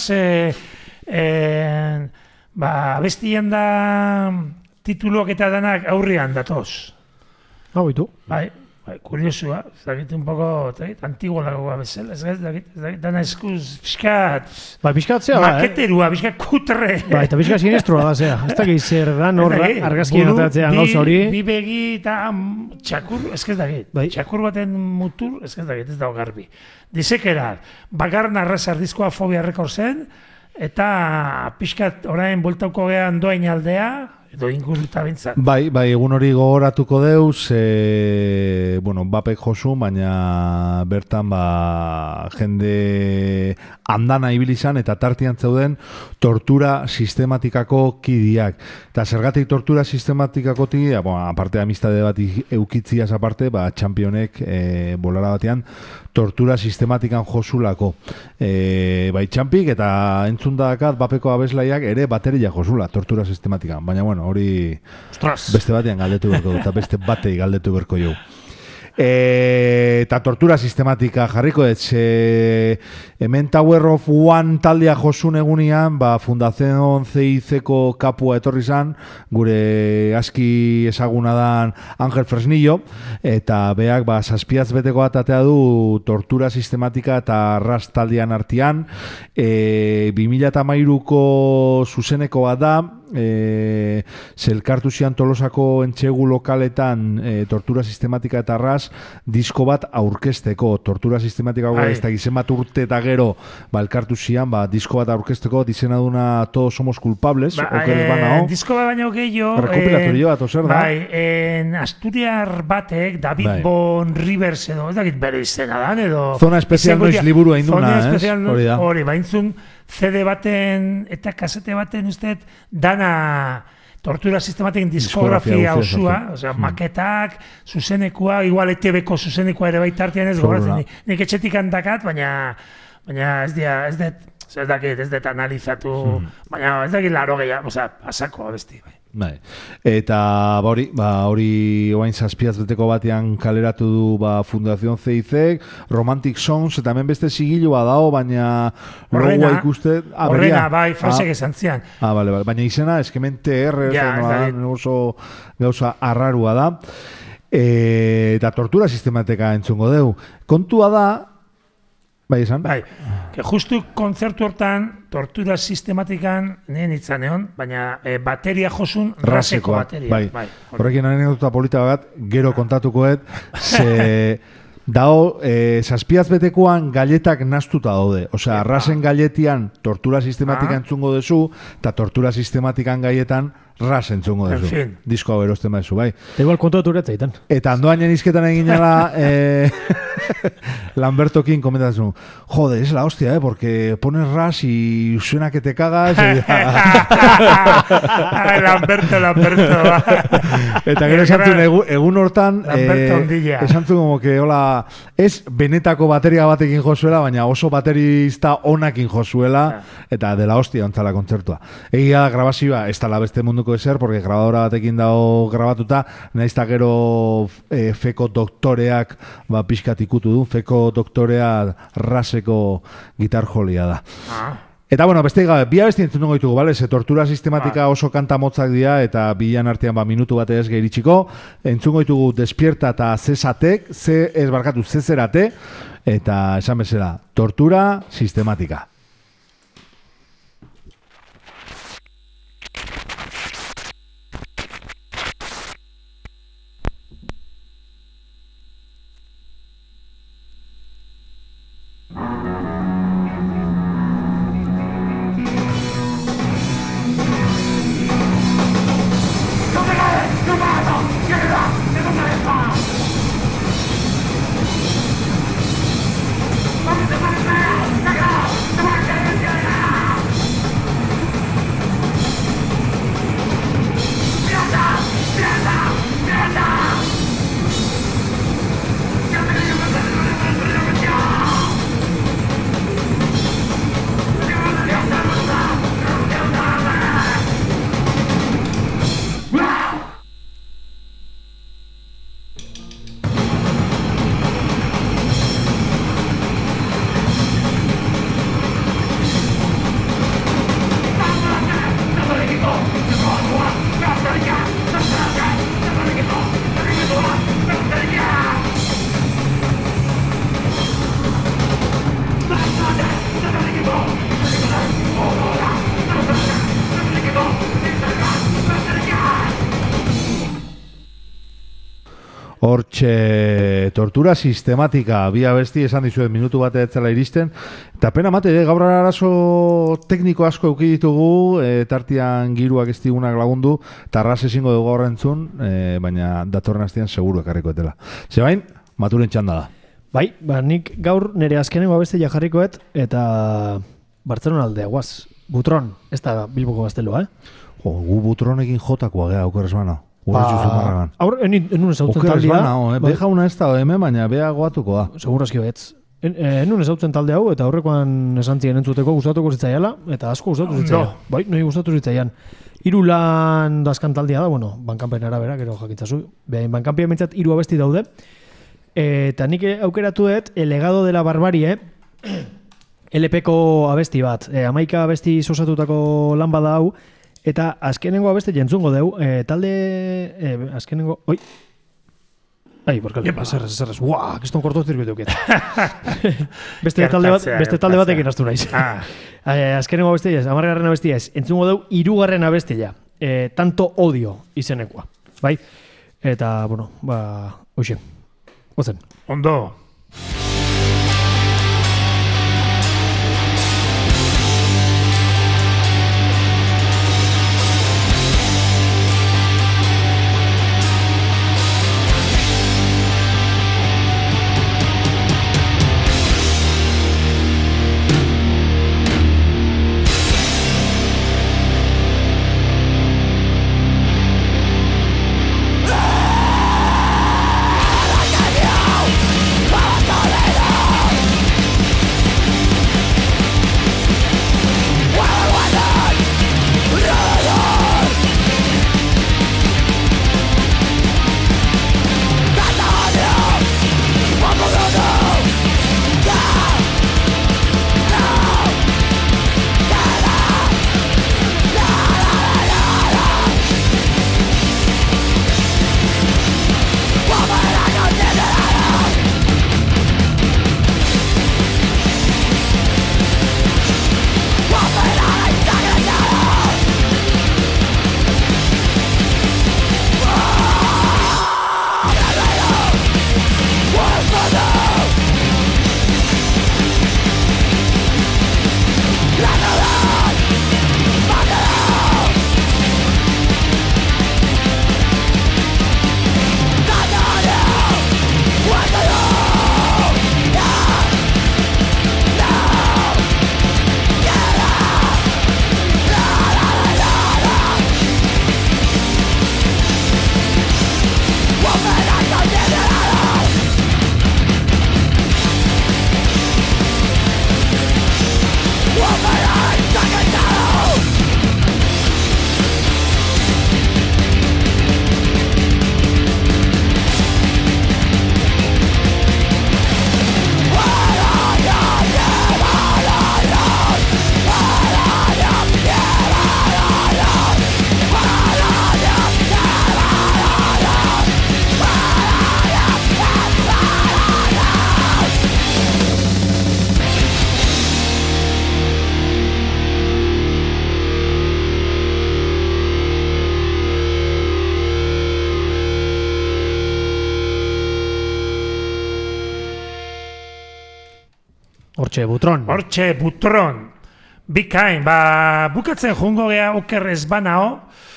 abestien da tituluak eta danak aurrean datoz. Hau itu. Bai, kuriosua, ez dakit un poco, antiguo lagoa bezala, ez dakit, dana eskuz, pixkat... Bai, pixkat zea, maketerua, pixkat kutre. Bai, eta pixkat sinestroa da zea. Ez dakit zer dan horra, argazkien atatzean gauza hori. Bi begi eta txakur, ez dakit. Txakur baten mutur, ez dakit, ez dago garbi. Dizekera, bakarren arrasar diskoa Fobia Rekord zen, eta pixkat orain bultauko gehan doain aldea, edo inguruta bintzat. Bai, egun hori gogoratuko deuz, bapek josu, baina bertan jende andana ibili izan eta tartean zeuden tortura sistematikako kidiak. Eta zergatik tortura sistematikako kidia, aparte amistade bat eukitziaz aparte, txampionek bolara batean tortura sistematikan josulako. Bai txampik eta entzundadakat bapeko abeslaiak ere bateria josula tortura sistematikan. Baina hori beste batean galdetu berko eta beste batei galdetu berko jau. Eta tortura sistematika jarriko ez hemen Tower of One taldea josun egunian Fundación CIC-ko kapua etorri zan gure aski ezaguna dan Ángel Fresnillo eta beak zazpiaz beteko atatea du tortura sistematika eta ras taldean artean 2013ko zuzeneko bat da zelkartu zian Tolosako entxegu lokaletan tortura sistematika eta ras disko bat aurkezteko tortura sistematika ez da gizen bat urte eta gero elkartu zian disko bat aurkezteko dizenaduna todos somos culpables disko bat baina gehiago rekopilatorio bat ozer da Asturiar batek David Bon Rivers edo ez dakit bere izena dan edo Zona Espezial noiz liburu hainduna hori baintzun CD baten eta kasete baten usteet dana tortura sistematik diskografia osua, maketak, zuzenekua, igual ETV-ko zuzenekua ere baita artean ez gogoratzen. Nik etxetik handakat, baina ez dut analizatu, baina ez dakit laro gehiago, asako abesti. Eta hori oain zazpiaz beteko batean kaleratu du Fundación CIC, Romantic Songs, eta hemen beste sigilua dao, baina logoa ikuste... Horrena, frasek esan zian. Baina izena, eskemen TR, oso gauza arrarua da. Eta tortura sistematika entzungo deu. Kontua da, esan? Que justu kontzertu hortan tortura sistematikan nien itzan egon, baina bateria josun raseko bateria. Horrekin anekdota polita bat, gero kontatukoet, dao, zazpiaz betekoan galetak nastuta daude. Osea, rasen galetian tortura sistematika entzungo dezu, eta tortura sistematikan galetan ras entzungo dezu. Disko hau erosten baizu, bai. Eta igual kontatu eretzaitan. Eta andoan janizketan egin jala Lambertokin komentatzen, jode, es la hostia, porque pones ras y suena que te cagas. Lamberto. Eta gero esantzun, egun hortan, esantzun como que, hola, ez benetako bateria batekin jozuela, baina oso baterista onakin jozuela, eta de la hostia ontzala kontzertua. Egia da grabazioa, ez tala beste munduko ezer, porque grabadora batekin dago grabatuta, naizta gero feko doktoreak pixkat ikutu du, feko doktorea raseko gitar jolia da. Eta beste gabe, bi abesti entzun dugu ditugu, bale? Ze tortura sistematika oso kanta motzak dira eta bilan artean minutu bat ez gehiritsiko. Entzun ditugu Despierta eta Zezatek, Zezerate, eta esan bezala, tortura sistematika. Come on! Hortxe, tortura sistematika, bi abesti esan dizuet minutu bate etzela iristen, eta pena mate, gaur arazo tekniko asko euki ditugu, tartian giruak ez digunak lagundu, eta arras ezingo dugu gaur entzun, baina datorren astean seguru ekarriko etela. Zebain, Maturen txanda da. Bai, nik gaur nire azkenengo abestia jarrikoet, eta Bartzelona aldea guaz. Butron, ez da Bilboko gazteloa, Gu Butronekin jotakoa gea, okerrez bana. Enun ezautzen taldea. Beha una ez da hemen, baina beha goatuko da. Segurazki betz. Enun ezautzen talde hau, eta horrekoan esantzien entzuteko gustatuko zitzaiala, eta asko gustatu zitzaiala. Bai, nahi gustatu zitzaian. 3 lan dazkan taldea da, bueno, bankanpen arabera, gero jakintzazu. Behin bankanpia mentzat 3 abesti daude. Eta nik aukeratuet, El legado de la barbarie, LP-ko abesti bat. 11 abesti sosatutako lan bada hau, eta azkenengo abeste jentzungo deu, talde, azkenengo, oi? Ai, borkale, eserrez, guau, kiston korto zirkuitu euket. Beste talde batekin astu naiz. Azkenengo abestia ez, 10. abestia ez, entzungo deu 3. abestia, tanto odio izenekoa, bai? Eta, bueno, hoxe, gozen. Ondo. Hortxe Butron. Bikain, bukatzen jungo gea okerrez banao.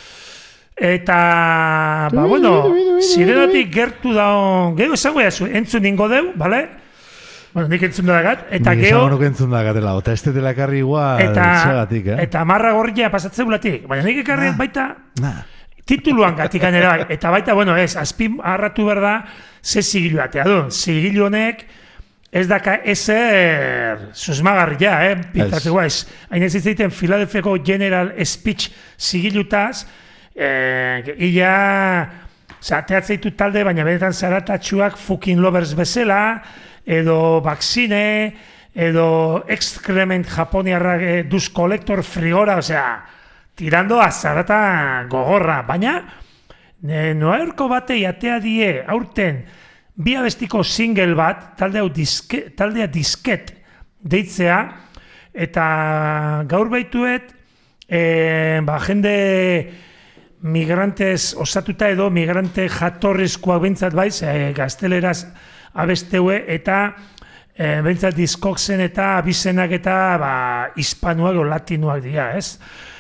Eta, bueno, zirenatik gertu daun, gero esango jazu, entzun ningo deu, bale? Bueno, nik entzun dagat, eta gero... Nik entzun dagatela, eta ez detela ekarri igual segatik, Eta marra gorria pasatzen gulatik, baina nik ekarri baita... Tituluan gatik anera bai, eta baita, bueno, azpin harratu behar da, ze zigilu atea du. Zigilu honek, ez daka ezer susmagarria, pintatzeko ez. Hain ez izteiten Philadelphiako General Speech zigilutaz, ia teatzeitu talde, baina benetan zaratatxuak fucking lovers bezala, edo vaccine, edo excrement japoniarrak dus collector frigora, osea, tirando a zarata gogorra, baina noaerko batei atea die aurten bi abestiko single bat, taldea disket deitzea, eta gaur baituet, jende migrantez osatuta edo migrante jatorrizkoak bintzat baiz, gazteleraz abesteue eta bintzat diskoksen eta abizenak eta hispanuak o latinuak dira, ez?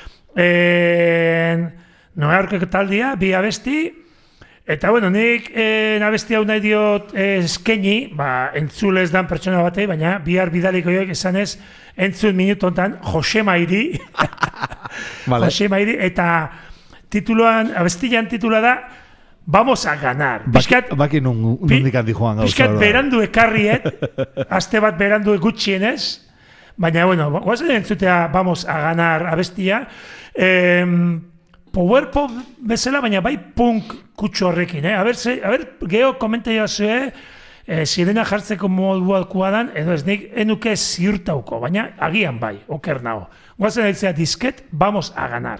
Noearkeko taldia, bi abesti, eta bueno, nik abesti hau nahi diot eskeni, entzulez dan pertsona batei, baina bihar bidaliko joek esanez, entzun minutontan, Jose Mairi, vale. Jose Mairi, eta abestian titula da, Vamos a ganar. Baki nundik handi joan gauza. Piskat berandu ekarriet, aste bat berandu gutxienez, baina, bueno, guazen entzutea Vamos a ganar abestia, power pop bezala, baina bai punk kutsu horrekin, A ber, geho komentaia zue, sirena jartzeko moduakua dan, edo ez nik enuke ziurtauko, baina agian bai, oker nago. Guazen aitzea disket, Vamos a ganar.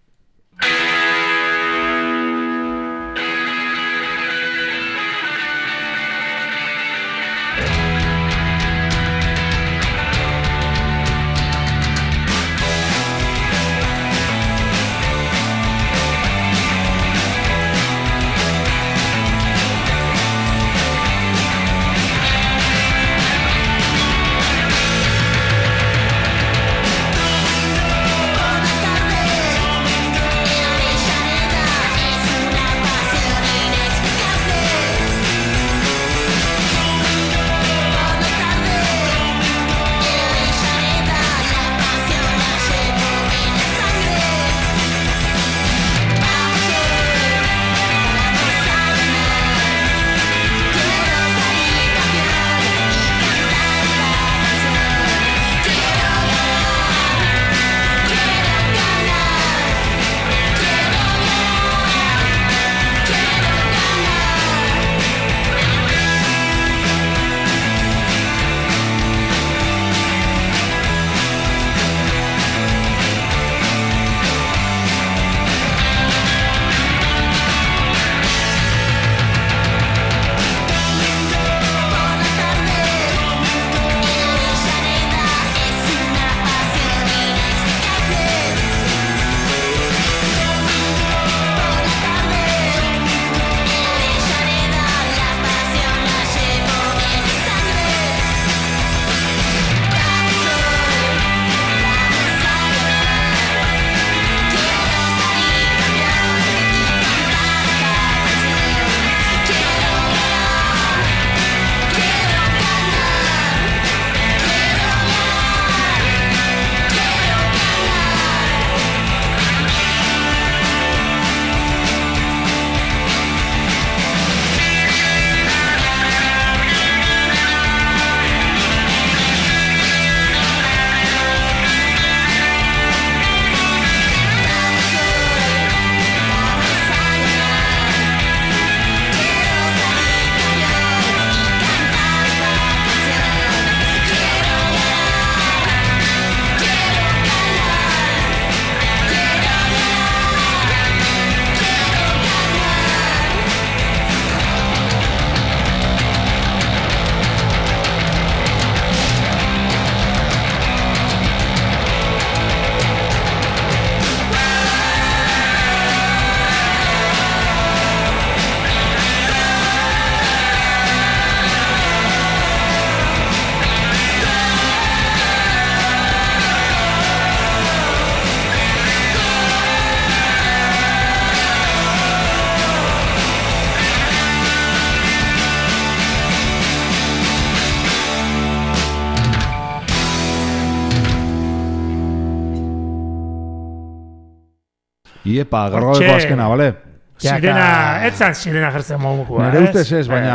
Iepa, garrabeko azkena, bale? Sirena, etzan sirena jartzen modukoa. Nire ustez ez, baina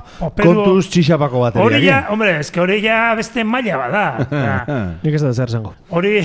kontuz txixapako bateria. Hori ja, hombre, eske hori ja beste maila bada. Nik ez da zer zango. Hori...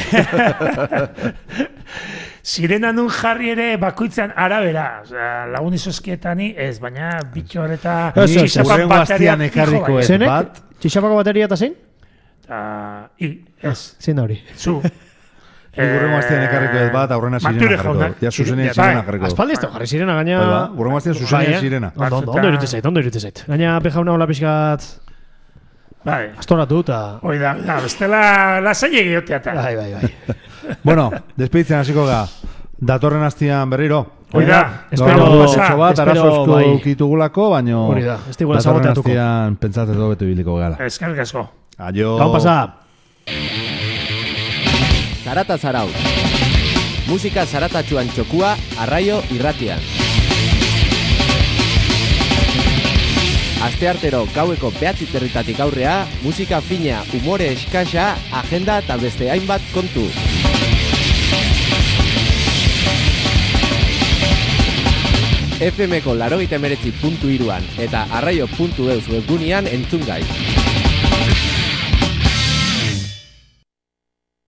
Sirena nun jarri ere bakoitzan arabera. Lagun izozkietani ez, baina bitxo horreta... Txixapak bateria nekarriko ez bat. Txixapako bateria eta zein? Ez. Zein da hori? Zu. Gurrengo aztean ekarriko ez bat, aurrena sirena jarriko. Ja, zuzenean sirena jarriko. Aspaldi ez da jarri sirena, gaina... Gurrengo aztean zuzenean sirena. Ondo irute zait. Gaina pejauna hola pixkat... Astoratu eta... Oida, bestela lasaile gehiotea eta. Bai. Bueno, despeditzen hasiko ga. Datorren astean berriro. Oida, Gaur bat arazosko ukitugulako, baino hori da, ez digula saboteatuko. Pentsat edo beto ibiliko gara. Eskerrik asko. Aio. Gau pasa. Zarata zarau. Musika zaratatxuan txokua, Arraio irratian. Asteartero gaueko 9:00 aurrea, musika fina, umore eskasa, agenda eta beste hainbat kontu. FM-ko 89.3.3an eta arraio.eus webgunean entzun gai.